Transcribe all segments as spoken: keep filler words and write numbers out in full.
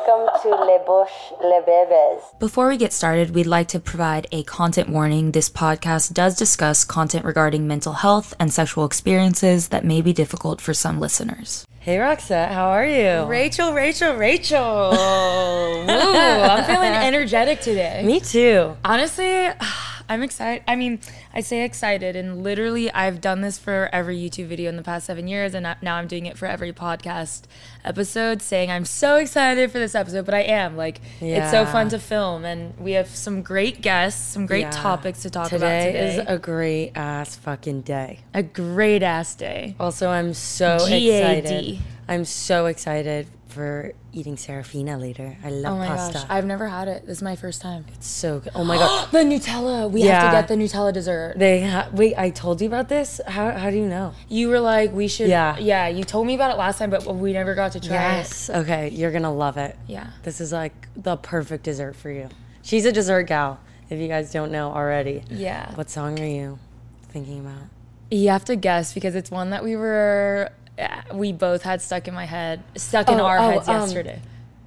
Welcome to Les Bouches, Les Bébés. Before we get started, we'd like to provide a content warning. This podcast does discuss content regarding mental health and sexual experiences that may be difficult for some listeners. Hey Roxette, how are you? Rachel, Rachel, Rachel. Woo, I'm feeling energetic today. Me too. Honestly, I'm excited. I mean, I say excited, and literally I've done this for every YouTube video in the past seven years, and now I'm doing it for every podcast episode, saying I'm so excited for this episode, but I am. Like, yeah. It's so fun to film, and we have some great guests, some great yeah. topics to talk today about today. Today is a great ass fucking day. A great ass day. Also, I'm so G A D. excited. I'm so excited for eating Serafina later. I love oh my pasta. Gosh, I've never had it. This is my first time. It's so good. Oh my god. The Nutella. We yeah. have to get the Nutella dessert. They ha- wait, I told you about this? How how do you know? You were like, we should. Yeah. Yeah, you told me about it last time, but we never got to try yes. it. Yes. Okay, you're going to love it. Yeah. This is like the perfect dessert for you. She's a dessert gal, if you guys don't know already. Yeah. What song are you thinking about? You have to guess because it's one that we were we both had stuck in my head, stuck in oh, our oh, heads um, yesterday.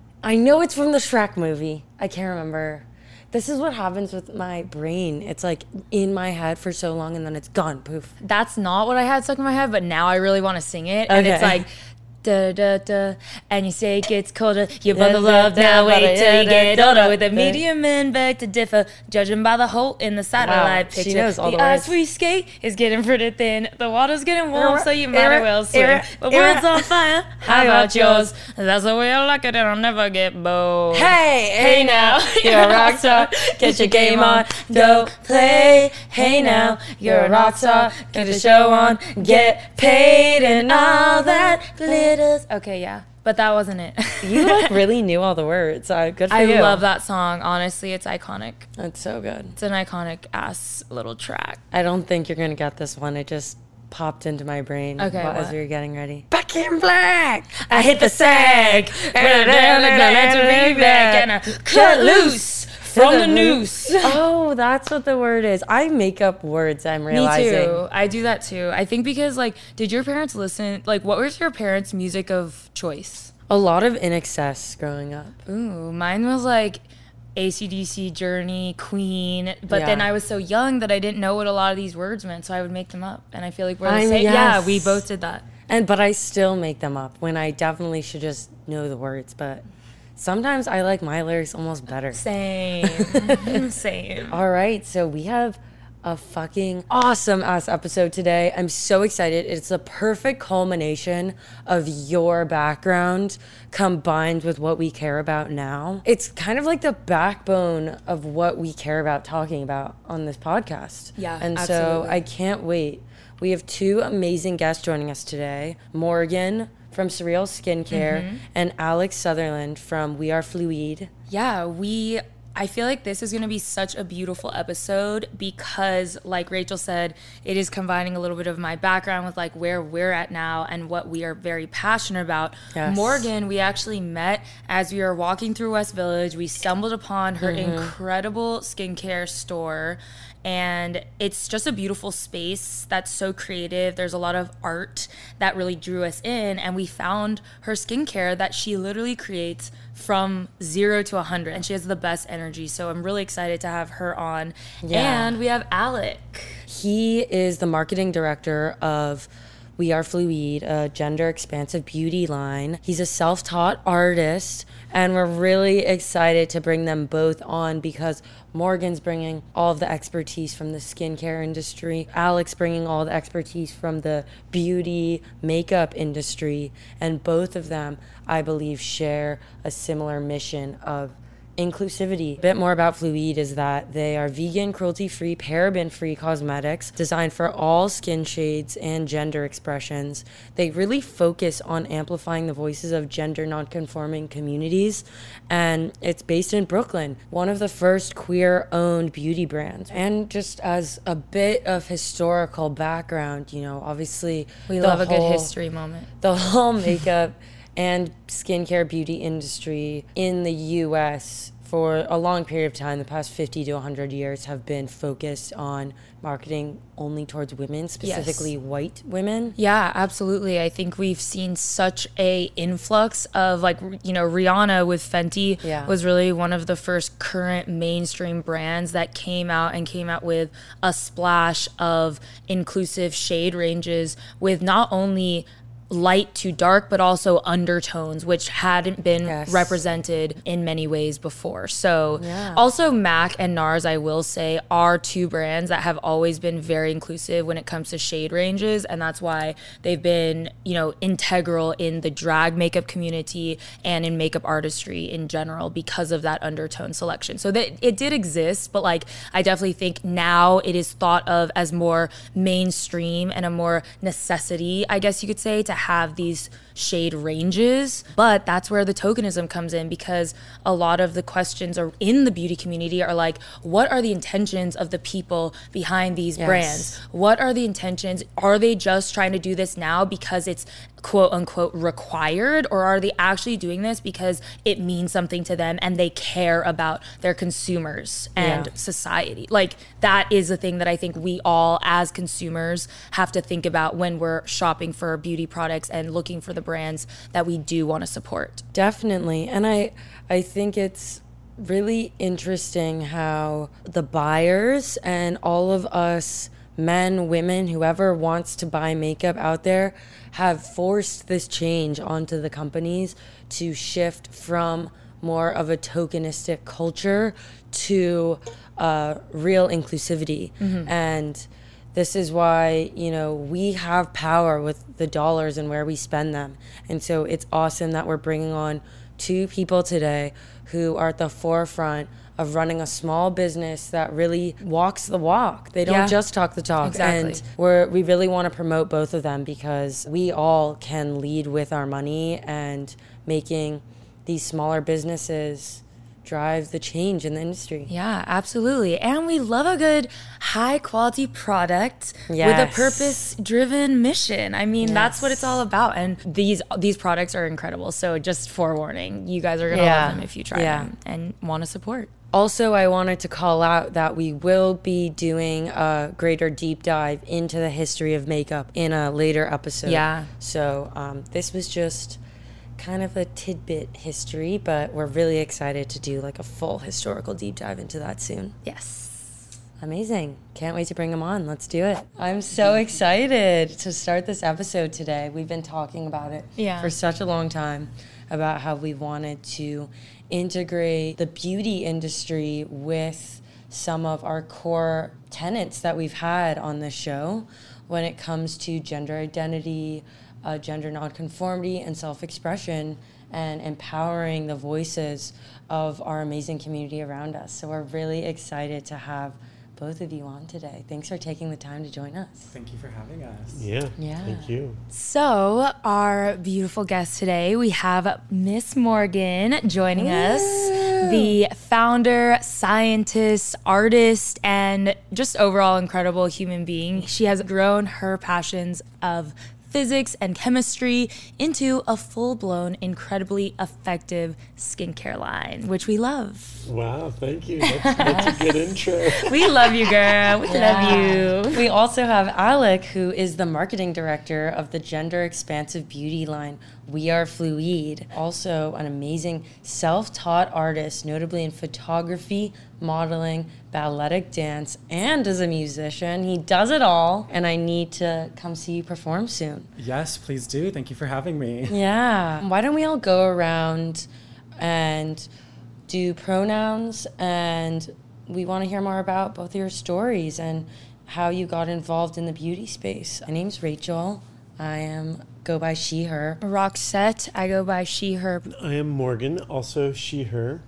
I know it's from the Shrek movie. I can't remember. This is what happens with my brain. It's like in my head for so long and then it's gone, poof. That's not what I had stuck in my head, but now I really want to sing it. And okay. it's like, da da da, and you say it gets colder. You bundle up now, wait till you get older. With a medium men beg to differ, judging by the hole in the satellite wow, picture. She knows all the the ice words. we skate is getting pretty thin. The water's getting warm, so you might as well swim. Era, The era. world's on fire. How about yours? That's the way I like it, and I'll never get bored. Hey, Hey now, you're a rock star. Get your game on, don't play. Hey now, you're a rock star. Get your show on, get paid, and all that glitters. Okay, yeah, but that wasn't it. You like really knew all the words. Uh, good for I you. I love that song. Honestly, it's iconic. It's so good. It's an iconic ass little track. I don't think you're gonna get this one. It just popped into my brain okay, while, what? as we were getting ready. Back in black, I hit the sag, and I cut loose from the noose. Oh, that's what the word is. I make up words, I'm realizing. Me too. I do that too. I think because, like, did your parents listen? Like, what was your parents' music of choice? A lot of In Excess growing up. Ooh, mine was like A C D C, Journey, Queen. But yeah. then I was so young that I didn't know what a lot of these words meant, so I would make them up. And I feel like we're the I'm, same. yes. Yeah, we both did that. And but I still make them up when I definitely should just know the words. But sometimes I like my lyrics almost better. Same. Same. All right, so we have a fucking awesome ass episode today. I'm so excited. It's a perfect culmination of your background combined with what we care about now. It's kind of like the backbone of what we care about talking about on this podcast. Yeah, and absolutely. so I can't wait. We have two amazing guests joining us today. Morgan from Surreal Skincare mm-hmm. and Alex Sutherland from We Are Fluide. Yeah, we... I feel like this is going to be such a beautiful episode because, like Rachel said, it is combining a little bit of my background with like where we're at now and what we are very passionate about. Yes. Morgan, we actually met as we were walking through West Village. We stumbled upon her mm-hmm. incredible skincare store. And it's just a beautiful space that's so creative. There's a lot of art that really drew us in. And we found her skincare that she literally creates from zero to a hundred. And she has the best energy. So I'm really excited to have her on. Yeah. And we have Alec. He is the marketing director of We Are Fluide, a gender expansive beauty line. He's a self-taught artist, and we're really excited to bring them both on because Morgan's bringing all of the expertise from the skincare industry, Alex bringing all the expertise from the beauty makeup industry, and both of them, I believe, share a similar mission of inclusivity. A bit more about Fluide is that they are vegan, cruelty-free, paraben-free cosmetics designed for all skin shades and gender expressions. They really focus on amplifying the voices of gender non-conforming communities, and it's based in Brooklyn, one of the first queer-owned beauty brands. And just as a bit of historical background, you know, obviously we love a good history moment. The whole makeup and skincare beauty industry in the U S for a long period of time, the past fifty to one hundred years, have been focused on marketing only towards women, specifically Yes. white women. Yeah, absolutely. I think we've seen such a influx of, like, you know, Rihanna with Fenty Yeah. was really one of the first current mainstream brands that came out and came out with a splash of inclusive shade ranges with not only light to dark, but also undertones, which hadn't been Yes. represented in many ways before. So Yeah. also MAC and NARS, I will say, are two brands that have always been very inclusive when it comes to shade ranges. And that's why they've been, you know, integral in the drag makeup community and in makeup artistry in general because of that undertone selection. So that it did exist, but like, I definitely think now it is thought of as more mainstream and a more necessity, I guess you could say, to have these shade ranges. But that's where the tokenism comes in, because a lot of the questions are in the beauty community are like, what are the intentions of the people behind these Yes. brands? What are the intentions? Are they just trying to do this now because it's quote unquote required, or are they actually doing this because it means something to them and they care about their consumers and Yeah. society? Like, that is the thing that I think we all as consumers have to think about when we're shopping for beauty products and looking for the brands that we do want to support. Definitely. And I I think it's really interesting how the buyers and all of us men, women, whoever wants to buy makeup out there have forced this change onto the companies to shift from more of a tokenistic culture to uh, real inclusivity. And this is why, you know, we have power with the dollars and where we spend them. And so it's awesome that we're bringing on two people today who are at the forefront of running a small business that really walks the walk. They don't Yeah. just talk the talk. Exactly. And we're, we really want to promote both of them because we all can lead with our money, and making these smaller businesses drive the change in the industry. Yeah, absolutely. And we love a good high quality product with Yes. a purpose driven mission. I mean, that's what it's all about. And these these products are incredible. So just forewarning, you guys are going to Yeah. love them if you try Yeah. them and want to support. Also, I wanted to call out that we will be doing a greater deep dive into the history of makeup in a later episode. Yeah. So um, this was just kind of a tidbit history, but we're really excited to do like a full historical deep dive into that soon. Yes. Amazing. Can't wait to bring them on. Let's do it. I'm so excited to start this episode today. We've been talking about it Yeah. for such a long time, about how we wanted to integrate the beauty industry with some of our core tenets that we've had on this show when it comes to gender identity, uh, gender nonconformity, and self-expression, and empowering the voices of our amazing community around us. So we're really excited to have both of you on today. Thanks for taking the time to join us. Thank you for having us. Yeah. Yeah. Thank you. So, our beautiful guest today, we have Miss Morgan joining us, the founder, scientist, artist, and just overall incredible human being. She has grown her passions of physics and chemistry into a full-blown, incredibly effective skincare line, which we love. Wow. Thank you. That's, that's a good intro. We love you, girl. We love you. We also have Alec, who is the marketing director of the gender expansive beauty line We Are Fluide. Also an amazing self-taught artist, notably in photography, modeling, balletic dance, and as a musician. He does it all, and I need to come see you perform soon. Yes, please do. Thank you for having me. Yeah. Why don't we all go around and do pronouns, and we want to hear more about both your stories and how you got involved in the beauty space. My name's Rachel. I am go by she, her. Roxette, I go by she, her. I am Morgan, also she, her.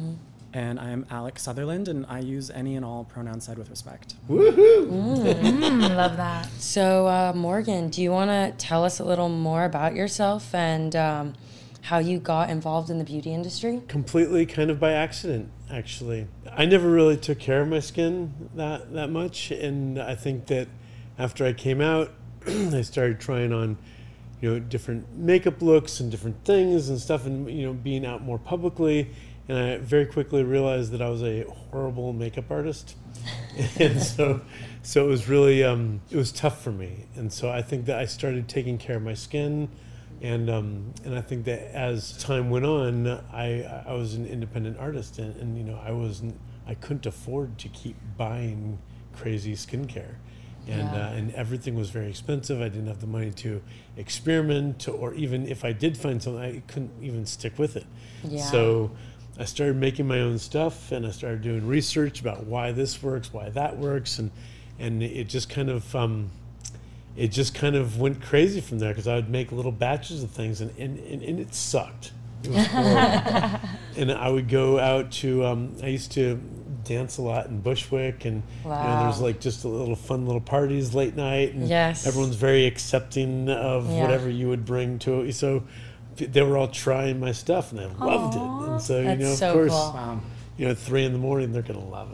And I am Alec Sutherland, and I use any and all pronouns said with respect. Woohoo! Mm, love that. So, uh, Morgan, do you want to tell us a little more about yourself and um, how you got involved in the beauty industry? Completely kind of by accident, actually. I never really took care of my skin that, that much, and I think that after I came out, I started trying on, you know, different makeup looks and different things and stuff, and, you know, being out more publicly. and I very quickly realized that I was a horrible makeup artist. And so, so it was really, um, it was tough for me. And so I think that I started taking care of my skin. And um, and I think that as time went on, I I was an independent artist, and, and you know I wasn't I couldn't afford to keep buying crazy skincare, and Yeah. uh, and everything was very expensive. I didn't have the money to experiment, or even if I did find something, I couldn't even stick with it. Yeah. So I started making my own stuff, and I started doing research about why this works, why that works, and and it just kind of um, it just kind of went crazy from there, because I would make little batches of things, and and, and, and it sucked. It was horrible. And I would go out to um, I used to dance a lot in Bushwick, and you know, there's like just a little fun little parties late night, and Yes. everyone's very accepting of Yeah. whatever you would bring to it. So they were all trying my stuff, and they loved it. And so, That's you know, so of course, cool. Wow. you know, at three in the morning, they're going to love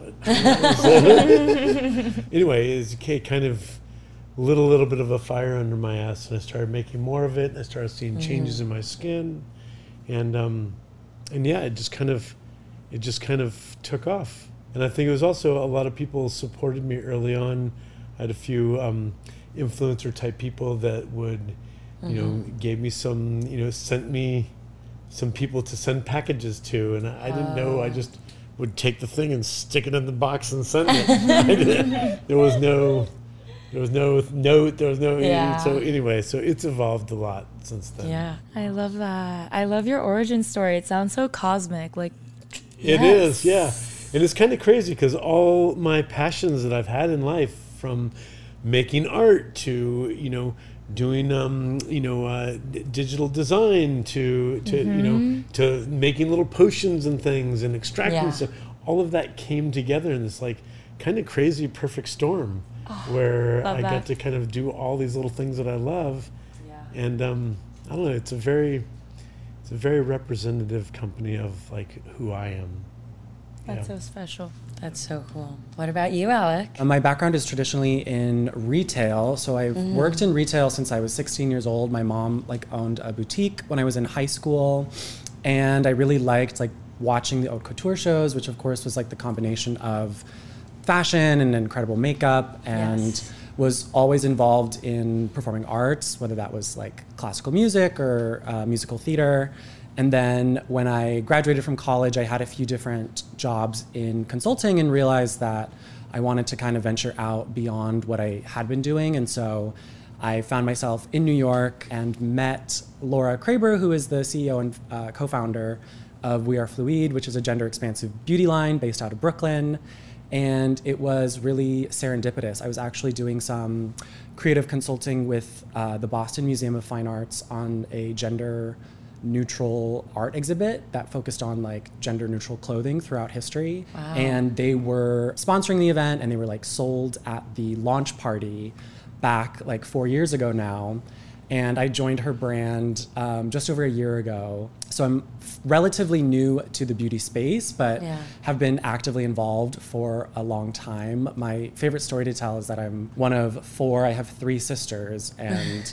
it. So, anyway, it's ki- kind of little, little bit of a fire under my ass, and I started making more of it, and I started seeing changes in my skin. And, um, and yeah, it just kind of, it just kind of took off. And I think it was also a lot of people supported me early on. I had a few um, influencer type people that would, you know, gave me some, you know, sent me some people to send packages to, and I, I didn't know. I just would take the thing and stick it in the box and send it. I didn't- there was no, there was no note. There was no. Yeah. So anyway, so it's evolved a lot since then. Yeah. I love that. I love your origin story. It sounds so cosmic. Like, It is, yeah. And it's kind of crazy because all my passions that I've had in life, from making art to, you know, doing, um, you know, uh, d- digital design to, to you know, to making little potions and things and extracting Yeah. stuff, all of that came together in this like kind of crazy perfect storm where love I that. got to kind of do all these little things that I love. Yeah. And um, I don't know, it's a very, it's a very representative company of like who I am. that's Yeah. so special. That's so cool. What about you, Alec? Uh, My background is traditionally in retail, so I've worked in retail since I was sixteen years old. My mom like owned a boutique when I was in high school, and I really liked like watching the haute couture shows, which of course was like the combination of fashion and incredible makeup, and Yes. was always involved in performing arts, whether that was like classical music or uh, musical theater. And then when I graduated from college, I had a few different jobs in consulting and realized that I wanted to kind of venture out beyond what I had been doing. And so I found myself in New York and met Laura Kraber, who is the C E O and uh, co-founder of We Are Fluide, which is a gender expansive beauty line based out of Brooklyn. And it was really serendipitous. I was actually doing some creative consulting with uh, the Boston Museum of Fine Arts on a gender neutral art exhibit that focused on like gender neutral clothing throughout history. Wow. And they were sponsoring the event, and they were like sold at the launch party back like four years ago now. And I joined her brand um, just over a year ago. So I'm f- relatively new to the beauty space, but Yeah. have been actively involved for a long time. My favorite story to tell is that I'm one of four. I have three sisters, and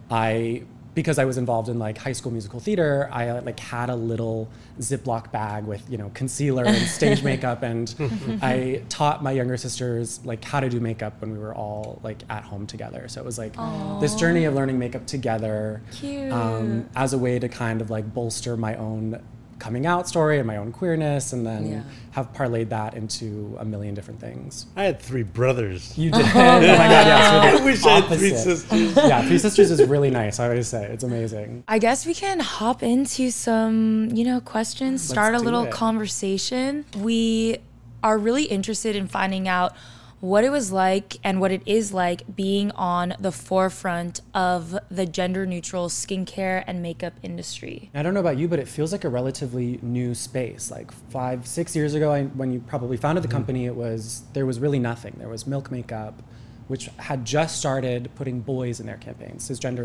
I, because I was involved in like High School Musical theater, I uh, like had a little Ziploc bag with, you know, concealer and stage makeup, and I taught my younger sisters like how to do makeup when we were all like at home together. So it was like this journey of learning makeup together, Cute. um, as a way to kind of like bolster my own coming out story and my own queerness, and then Yeah. have parlayed that into a million different things. I had three brothers. You did. Oh my God, yes. we're the I wish I had three opposite. sisters. Yeah, Three Sisters is really nice. I always say it's amazing. I guess we can hop into some, you know, questions, start a do little it. conversation. We are really interested in finding out what it was like and what it is like being on the forefront of the gender neutral skincare and makeup industry. I don't know about you, but it feels like a relatively new space. Like five, six years ago, I, when you probably founded the company, it was there was really nothing. There was Milk Makeup, which had just started putting boys in their campaigns, cisgender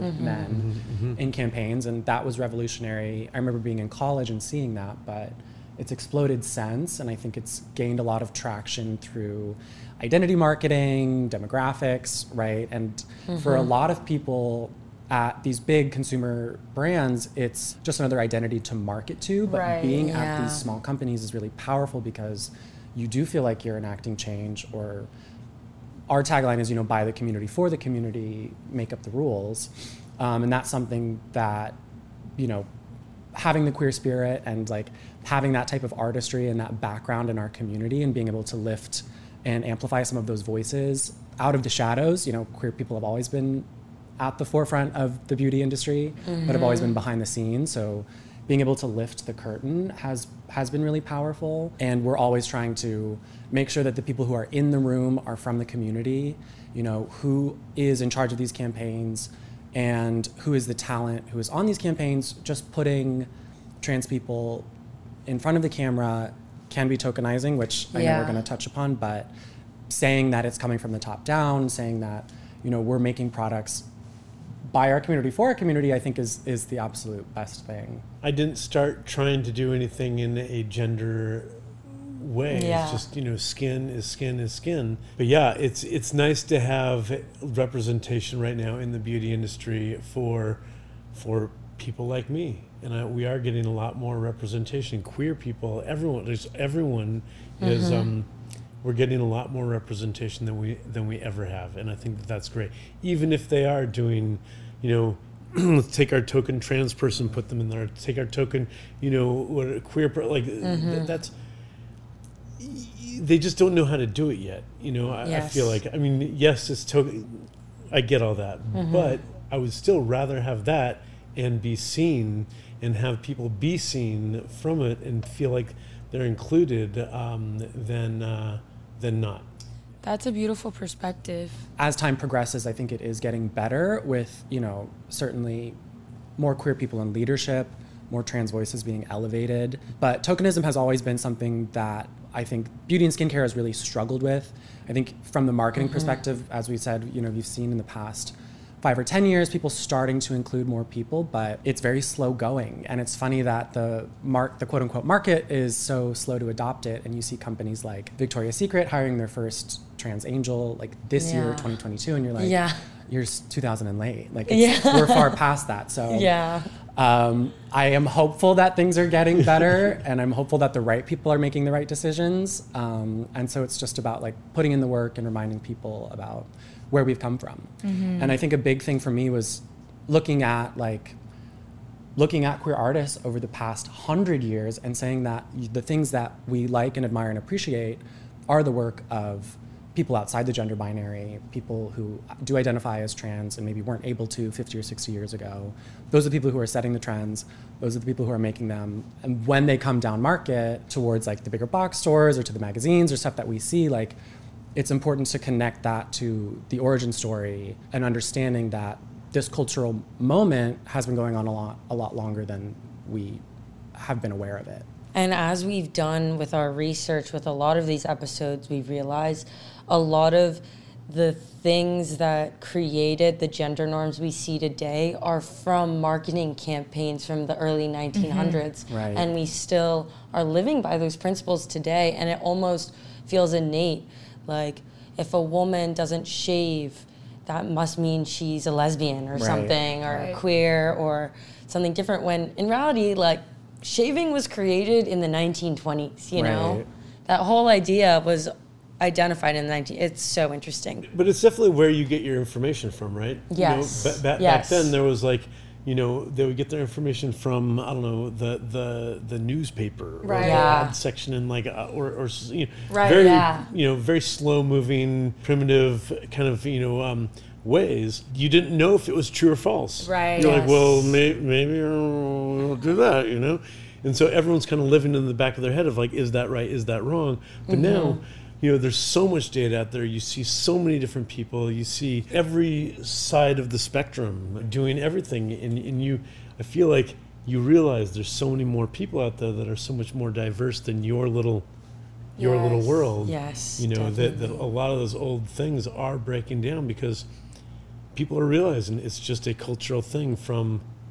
men in campaigns, and that was revolutionary. I remember being in college and seeing that, but it's exploded since, and I think it's gained a lot of traction through identity marketing, demographics, right? And for a lot of people, at these big consumer brands, it's just another identity to market to. But Right, being yeah. at these small companies is really powerful because you do feel like you're enacting change. Or our tagline is, you know, by the community, for the community, make up the rules. Um, and that's something that, you know, having the queer spirit and like having that type of artistry and that background in our community and being able to lift and amplify some of those voices out of the shadows. You know, queer people have always been at the forefront of the beauty industry, mm-hmm. but have always been behind the scenes. So being able to lift the curtain has has been really powerful. And we're always trying to make sure that the people who are in the room are from the community, you know, who is in charge of these campaigns and who is the talent who is on these campaigns. Just putting trans people in front of the camera can be tokenizing, which I know Yeah. we're going to touch upon, but saying that it's coming from the top down, saying that, you know, we're making products by our community for our community, I think is is the absolute best thing. I didn't start trying to do anything in a gender way. Yeah. It's just, you know, skin is skin is skin. But yeah, it's it's nice to have representation right now in the beauty industry for for people like me. And I, we are getting a lot more representation. Queer people, everyone, there's everyone mm-hmm. is um we're getting a lot more representation than we than we ever have, and I think that that's great. Even if they are doing, you know, let's take our token trans person, put them in there. Take our token, you know, what a queer per, like mm-hmm. th- that's. They just don't know how to do it yet. You know, I, Yes. I feel like I mean, yes, it's token. I get all that, mm-hmm. but I would still rather have that and be seen and have people be seen from it and feel like they're included um, than. Uh, than not. That's a beautiful perspective. As time progresses, I think it is getting better with, you know, certainly more queer people in leadership, more trans voices being elevated. But tokenism has always been something that I think beauty and skincare has really struggled with. I think from the marketing mm-hmm. perspective, as we said, you know, we've seen in the past five or ten years, people starting to include more people, but it's very slow going. And it's funny that the mark, the quote unquote market is so slow to adopt it. And you see companies like Victoria's Secret hiring their first trans angel like this Yeah. year, twenty twenty-two. And you're like, Yeah. you're two thousand and late. Like it's, Yeah. we're far past that. So Yeah. um, I am hopeful that things are getting better and I'm hopeful that the right people are making the right decisions. Um, and so it's just about like putting in the work and reminding people about where we've come from. Mm-hmm. And I think a big thing for me was looking at like looking at queer artists over the past hundred years and saying that the things that we like and admire and appreciate are the work of people outside the gender binary, people who do identify as trans and maybe weren't able to fifty or sixty years ago. Those are the people who are setting the trends. Those are the people who are making them. And when they come down market towards like the bigger box stores or to the magazines or stuff that we see, like it's important to connect that to the origin story and understanding that this cultural moment has been going on a lot, a lot longer than we have been aware of it. And as we've done with our research with a lot of these episodes, we've realized a lot of the things that created the gender norms we see today are from marketing campaigns from the early nineteen hundreds. Mm-hmm. Right. And we still are living by those principles today. And it almost feels innate. Like if a woman doesn't shave, that must mean she's a lesbian or Right. something, or Right. queer or something different. When in reality, like shaving was created in the nineteen twenties, you know? Right. That whole idea was identified in the nineteen. It's so interesting. But it's definitely where you get your information from, right? Yes. You know, ba- ba- Yes. Back then, there was like, you know, they would get their information from I don't know the the the newspaper, or Right. the Yeah. ad section in like uh, or or you know, Right, very yeah. you know very slow moving, primitive kind of you know um, ways. You didn't know if it was true or false. Right. You're like, Yes. well, may- maybe I'll do that, you know. And so everyone's kind of living in the back of their head of like, is that right? Is that wrong? But Mm-hmm. now, you know, there's so much data out there. You see so many different people. You see every side of the spectrum doing everything. And, and you, I feel like you realize there's so many more people out there that are so much more diverse than your little, your little Yes. world. Yes, You know, that, that definitely. a lot of those old things are breaking down because people are realizing it's just a cultural thing from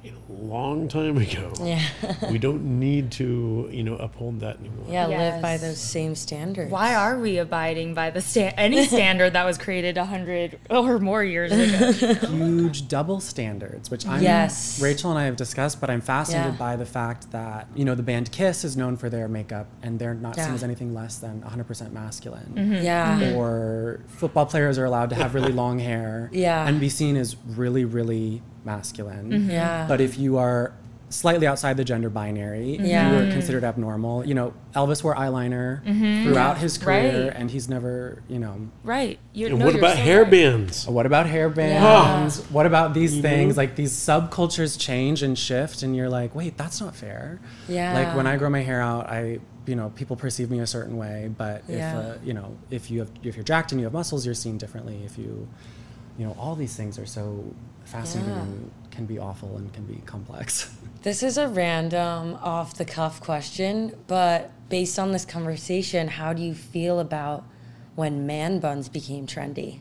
a long time ago. Yeah. We don't need to, you know, uphold that anymore. Yeah, live by Yes. those same standards. Why are we abiding by the sta- any standard that was created a hundred or more years ago? Huge double standards, which I'm, Yes. Rachel and I have discussed, but I'm fascinated Yeah. by the fact that, you know, the band Kiss is known for their makeup and they're not seen Yeah. as anything less than one hundred percent masculine. Yeah. Or football players are allowed to have really long hair Yeah. and be seen as really, really masculine. Yeah. But if you are slightly outside the gender binary, Yeah. you are considered abnormal. You know, Elvis wore eyeliner throughout his career Right. and he's never, you know, Right. You, And no, what you're about so hair right. bands? what about hair bands? What about these You things? know? Like these subcultures change and shift, and you're like, wait, that's not fair. Yeah. Like when I grow my hair out, I, you know, people perceive me a certain way. But Yeah. if, uh, you know, if you have, if you're jacked and you have muscles, you're seen differently. If you, you know, all these things are so fascinating Yeah. and can be awful and can be complex. This is a random, off the cuff question, but based on this conversation, how do you feel about when man buns became trendy?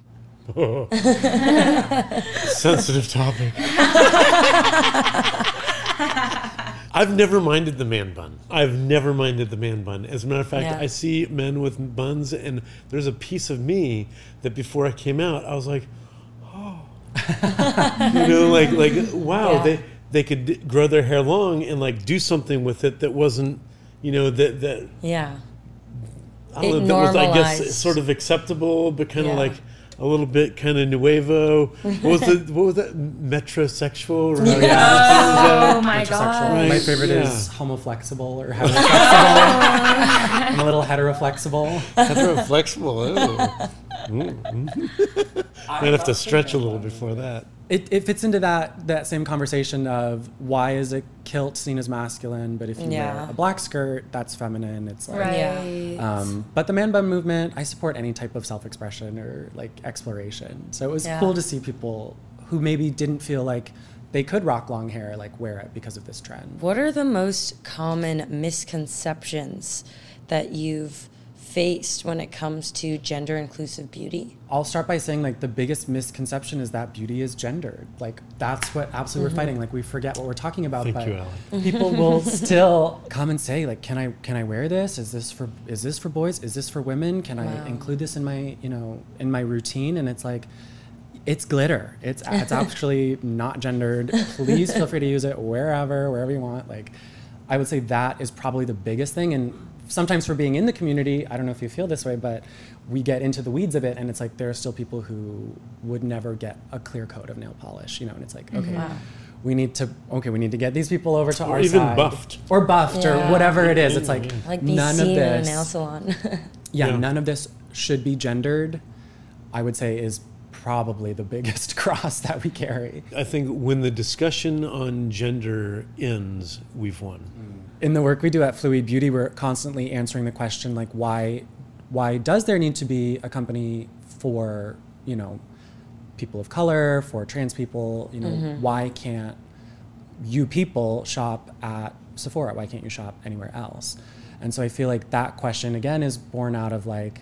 Sensitive topic. I've never minded the man bun. I've never minded the man bun. As a matter of fact, Yeah. I see men with buns, and there's a piece of me that before I came out, I was like, oh, you know, like like wow, Yeah. they they could d- grow their hair long and like do something with it that wasn't, you know, that that Yeah. I don't It know, that was, I normalized. guess, sort of acceptable, but kind of Yeah. like a little bit kind of nuevo. What was the what was that metrosexual? Or Oh my Metrosexual. god. Right. My favorite Yeah. is homoflexible or heteroflexible. I'm a little heteroflexible. Heteroflexible. Oh. Mm. Might have to stretch a little before that. It, it fits into that that same conversation of why is a kilt seen as masculine, but if you Yeah. wear a black skirt, that's feminine. It's like, Right. um, but the man bun movement, I support any type of self-expression or like exploration. So it was Yeah. cool to see people who maybe didn't feel like they could rock long hair, like wear it because of this trend. What are the most common misconceptions that you've faced when it comes to gender inclusive beauty? I'll start by saying like the biggest misconception is that beauty is gendered. Like that's what absolutely we're fighting. Like we forget what we're talking about. Thank but you, Allie. people will still come and say like, can I can I wear this? Is this for is this for boys? Is this for women? Can Wow. I include this in my you know in my routine? And it's like, it's glitter. It's it's actually not gendered. Please feel free to use it wherever wherever you want. Like, I would say that is probably the biggest thing. And sometimes for being in the community, I don't know if you feel this way, but we get into the weeds of it, and it's like there are still people who would never get a clear coat of nail polish, you know, and it's like, okay, Wow. we need to, okay, we need to get these people over to Or our even side. buffed. Or buffed, Yeah. or whatever it is. It's like, Like be none of seen in a this, nail salon. yeah, Yeah. none of this should be gendered, I would say is probably the biggest cross that we carry. I think when the discussion on gender ends, we've won. In the work we do at Fluid Beauty, we're constantly answering the question like, why, why does there need to be a company for, you know, people of color, for trans people? You know, why can't you people shop at Sephora? Why can't you shop anywhere else? And so I feel like that question again is born out of like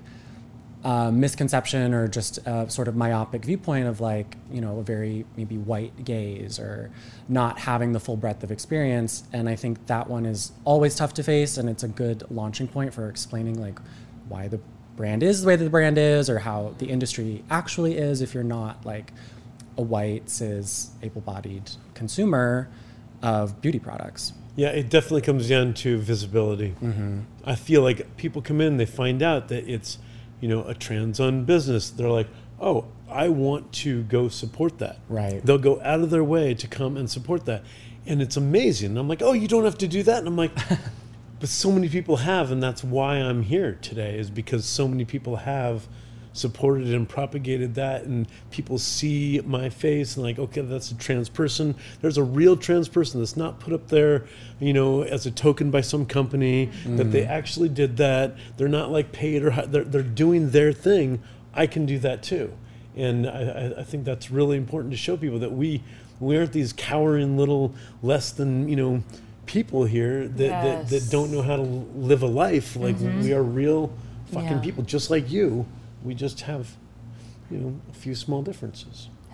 uh, misconception or just a sort of myopic viewpoint of like, you know, a very maybe white gaze or not having the full breadth of experience. And I think that one is always tough to face, and it's a good launching point for explaining like why the brand is the way that the brand is, or how the industry actually is if you're not like a white, cis, able-bodied consumer of beauty products. Yeah, it definitely comes down to visibility. Mm-hmm. I feel like people come in, they find out that it's, you know, a trans-owned business. They're like, oh, I want to go support that. Right. They'll go out of their way to come and support that. And it's amazing. And I'm like, oh, you don't have to do that. And I'm like, but so many people have, and that's why I'm here today, is because so many people have supported and propagated that, and people see my face and like, okay, that's a trans person. There's a real trans person that's not put up there, you know, as a token by some company, mm. that they actually did that. They're not like paid or they're, they're doing their thing. I can do that too. And I, I think that's really important to show people that we, we aren't these cowering little less than, you know, people here that, Yes. that, that don't know how to live a life. Like Mm-hmm. we are real fucking Yeah. people, just like you. We just have, you know, a few small differences.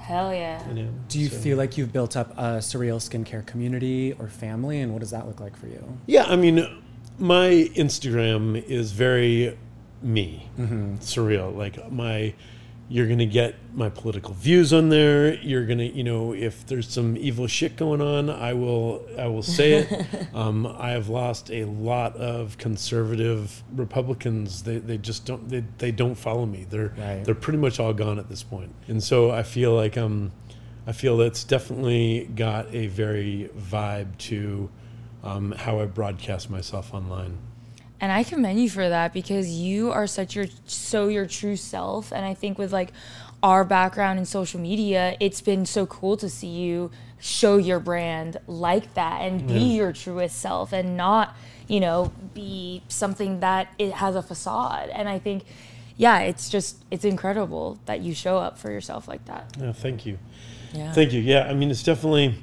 Hell yeah. You know, Do you so- feel like you've built up a Surreal skincare community or family, and what does that look like for you? Yeah, I mean, my Instagram is very me, Mm-hmm. Surreal. Like my, you're gonna get my political views on there. You're gonna, you know, if there's some evil shit going on, I will, I will say it. um, I have lost a lot of conservative Republicans. They, they just don't, they, they don't follow me. They're, Right. they're pretty much all gone at this point. And so I feel like, um, I feel that's definitely got a very vibe to um, how I broadcast myself online. And I commend you for that, because you are such your so your true self. And I think with like our background in social media, it's been so cool to see you show your brand like that and be Yeah. your truest self and not, you know, be something that it has a facade. And I think, yeah, it's just, it's incredible that you show up for yourself like that. Yeah, thank you. Yeah. Thank you. Yeah, I mean, it's definitely,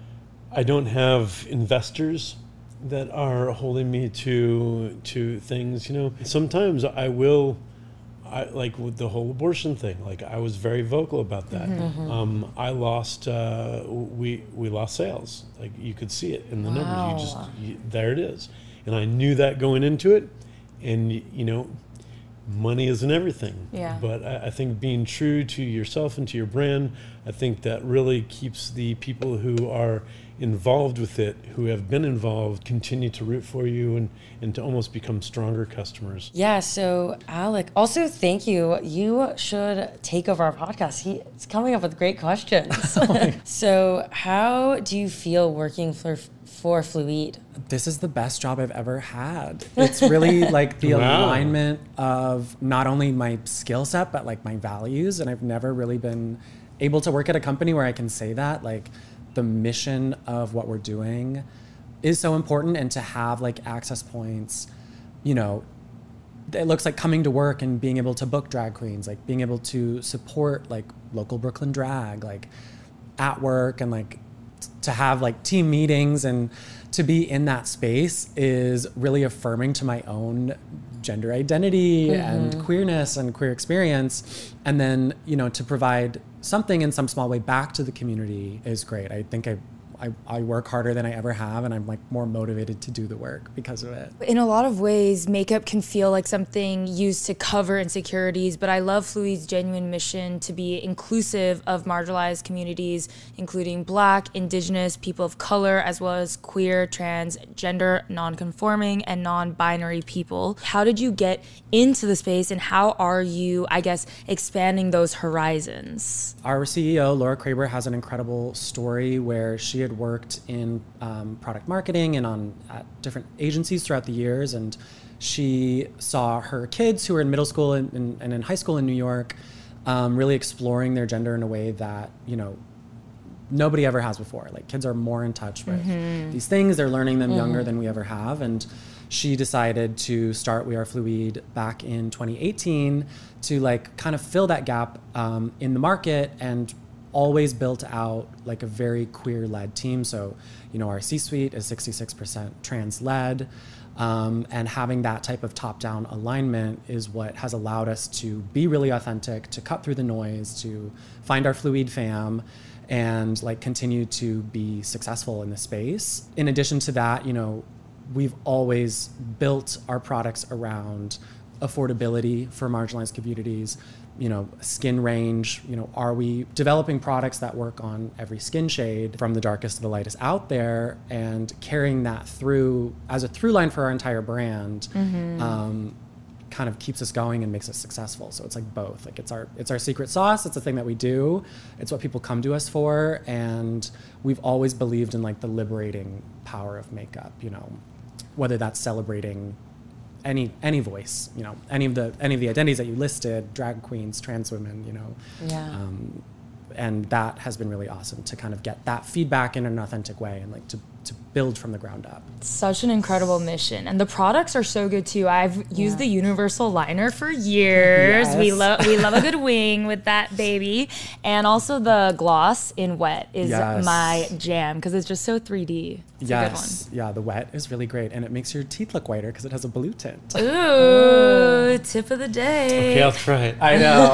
I don't have investors that are holding me to to things, you know. Sometimes I will, I like with the whole abortion thing, like I was very vocal about that. Mm-hmm. Um, I lost, uh, we we lost sales. Like you could see it in the numbers. You just, Wow. you, there it is. And I knew that going into it. And, you know, money isn't everything. Yeah. But I, I think being true to yourself and to your brand, I think that really keeps the people who are involved with it, who have been involved, continue to root for you and, and to almost become stronger customers. Yeah, so Alec, also thank you. You should take over our podcast. He's coming up with great questions. So how do you feel working for for Fluide? This is the best job I've ever had. It's really like the Wow. alignment of not only my skill set, but like my values. And I've never really been able to work at a company where I can say that. Like the mission of what we're doing is so important, and to have like access points, you know, it looks like coming to work and being able to book drag queens, like being able to support like local Brooklyn drag, like at work, and like t- to have like team meetings and to be in that space is really affirming to my own gender identity and queerness and queer experience. And then, you know, to provide something in some small way back to the community is great. I think I I, I work harder than I ever have, and I'm like more motivated to do the work because of it. In a lot of ways, makeup can feel like something used to cover insecurities, but I love Fluide's genuine mission to be inclusive of marginalized communities, including Black, Indigenous, people of color, as well as queer, trans, gender, non-conforming, and non-binary people. How did you get into the space, and how are you, I guess, expanding those horizons? Our C E O, Laura Kraber, has an incredible story where she had worked in um, product marketing and on at different agencies throughout the years, and she saw her kids who were in middle school and, and, and in high school in New York um, really exploring their gender in a way that, you know, nobody ever has before. Like kids are more in touch with these things. They're learning them younger than we ever have. And she decided to start We Are Fluide back in twenty eighteen to like kind of fill that gap um, in the market, and always built out like a very queer-led team. So, you know, our C-suite is sixty-six percent trans-led. Um, and having that type of top-down alignment is what has allowed us to be really authentic, to cut through the noise, to find our Fluide fam, and like continue to be successful in the space. In addition to that, you know, we've always built our products around affordability for marginalized communities, you know, skin range, you know, are we developing products that work on every skin shade from the darkest to the lightest out there, and carrying that through as a through line for our entire brand, um, kind of keeps us going and makes us successful. So it's like both. Like it's our it's our secret sauce. It's a thing that we do. It's what people come to us for, and we've always believed in like the liberating power of makeup. You know, whether that's celebrating any any voice, you know, any of the any of the identities that you listed, drag queens, trans women, you know, Yeah. um, and that has been really awesome to kind of get that feedback in an authentic way, and like to to build from the ground up. Such an incredible mission, and the products are so good too. I've used yeah. the Universal Liner for years. Yes. We love we love a good wing with that baby, and also the gloss in Wet is yes. my jam because it's just so three D. It's yes, a good one. Yeah, the Wet is really great, and it makes your teeth look whiter because it has a blue tint. Ooh, Ooh, tip of the day. Okay, I'll try it. I know.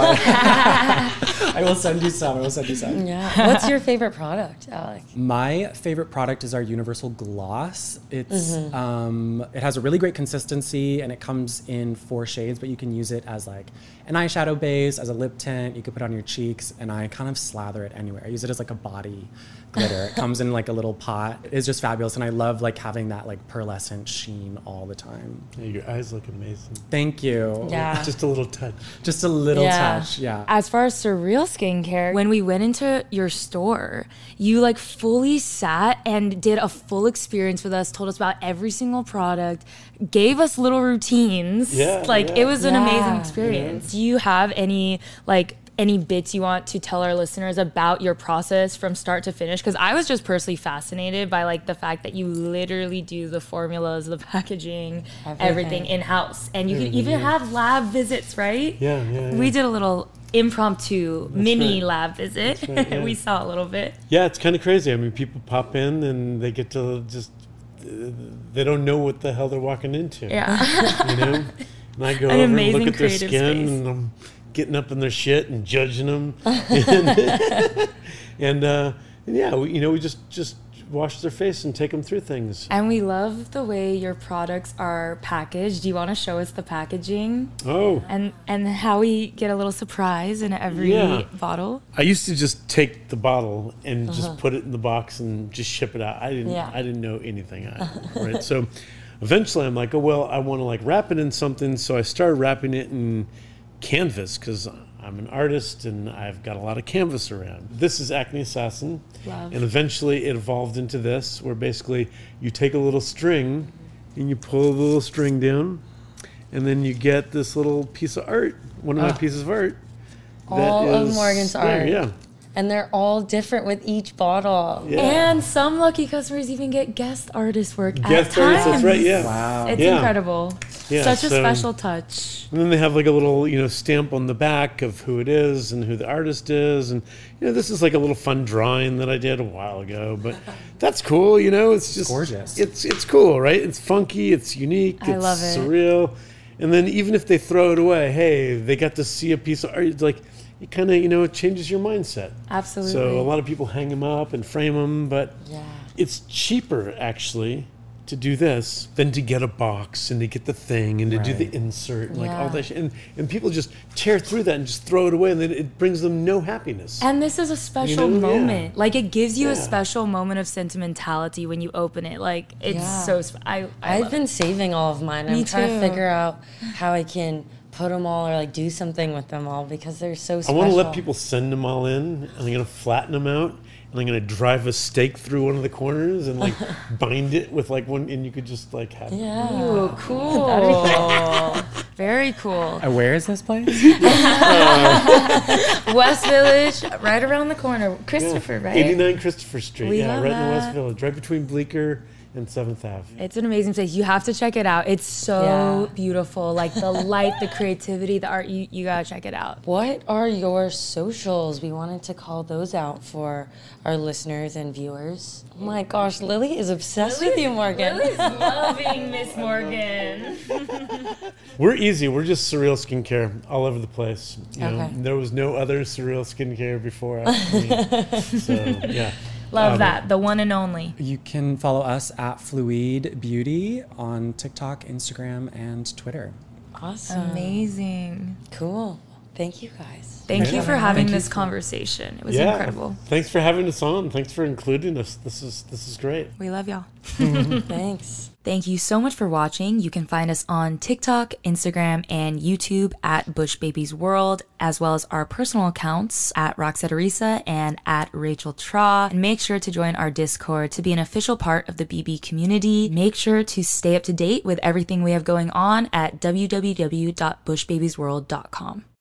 I will send you some. I will send you some. Yeah. What's your favorite product, Alec? My favorite product is our Universal Gloss. It's mm-hmm. um, it has a really great consistency, and it comes in four shades, but you can use it as like an eyeshadow base, as a lip tint. You could put it on your cheeks, and I kind of slather it anywhere. I use it as like a body glitter. It comes in like a little pot. It's just fabulous, and I love like having that like pearlescent sheen all the time. Yeah, your eyes look amazing. Thank you. Yeah. Just a little touch. Just a little yeah. touch, yeah. As far as Surreal Skincare, when we went into your store, you like fully sat and did a full experience with us, told us about every single product, gave us little routines. Yeah, like yeah. it was an yeah. amazing experience. Do you have any like any bits you want to tell our listeners about your process from start to finish? Because I was just personally fascinated by like the fact that you literally do the formulas, the packaging, everything, everything in-house. And you can even yeah. have lab visits, right? Yeah, yeah, yeah. We did a little impromptu That's mini right. lab visit. Right, yeah. We saw a little bit. Yeah, it's kind of crazy. I mean, people pop in and they get to just, uh, they don't know what the hell they're walking into. Yeah. You know? And I go An over and look amazing at their creative skin space. and I'm getting up in their shit and judging them. and, and, uh, and yeah, we, you know, we just, just wash their face and take them through things. And we love the way your products are packaged. Do you want to show us the packaging? Oh. And and how we get a little surprise in every Yeah. bottle? I used to just take the bottle and Uh-huh. just put it in the box and just ship it out. I didn't Yeah. I didn't know anything. Right. So eventually I'm like, oh, well, I want to like wrap it in something. So I started wrapping it in canvas because I'm an artist and I've got a lot of canvas around. This is Acne Assassin. Love. And eventually it evolved into this where basically you take a little string and you pull the little string down and then you get this little piece of art, one of my Ah. pieces of art. All of is Morgan's there, art. Yeah. And they're all different with each bottle. Yeah. And some lucky customers even get guest artist work Guest at artists, times. that's right, yeah. Wow. It's Yeah. incredible. Yeah, Such a so- special touch. And then they have like a little, you know, stamp on the back of who it is and who the artist is. And, you know, this is like a little fun drawing that I did a while ago. But that's cool, you know. It's just Gorgeous. It's it's cool, right? It's funky. It's unique. I it's love it. surreal. And then even if they throw it away, hey, they got to see a piece of art. It's like, it kind of, you know, it changes your mindset. Absolutely. So a lot of people hang them up and frame them. But Yeah. it's cheaper, actually, to do this than to get a box and to get the thing and to do Right. the insert and like all Yeah. that shit. And, and people just tear through that and just throw it away, and then it brings them no happiness. And this is a special You know, yeah. moment. Like it gives you a Yeah. special moment of sentimentality when you open it. Like it's Yeah. so. Sp- I, I I've love been it. saving all of mine. Me I'm trying too. to figure out how I can put them all or like do something with them all because they're so I special. want to let people send them all in, and I'm going to flatten them out, and I'm going to drive a stake through one of the corners and like bind it with like one, and you could just like have Yeah. Ooh, cool. Very cool. Uh, where is this place? West Village, right around the corner. Christopher, right? eighty-nine Christopher Street. We yeah, love right in the West that. Village, right between Bleecker and seventh Avenue. It's an amazing place. You have to check it out. It's so Yeah. beautiful. Like the light, the creativity, the art. You, you gotta check it out. What are your socials? We wanted to call those out for our listeners and viewers. Oh my gosh, Lily is obsessed with you, Morgan. Lily's loving Miss Morgan. We're easy. We're just Surreal Skincare all over the place. You know, Okay. there was no other Surreal Skincare before us. so yeah, Love Um, that. The one and only. You can follow us at Fluid Beauty on TikTok, Instagram, and Twitter. Awesome. Amazing. Cool. Thank you guys. Thank Yeah. you for having Thank you this for- conversation. It was yeah. incredible. Thanks for having us on. Thanks for including us. This is this is great. We love y'all. Thanks. Thank you so much for watching. You can find us on TikTok, Instagram, and YouTube at Bush Babies World, as well as our personal accounts at Roxette Arisa and at Rachel Tra. And make sure to join our Discord to be an official part of the B B community. Make sure to stay up to date with everything we have going on at w w w dot bush babies world dot com.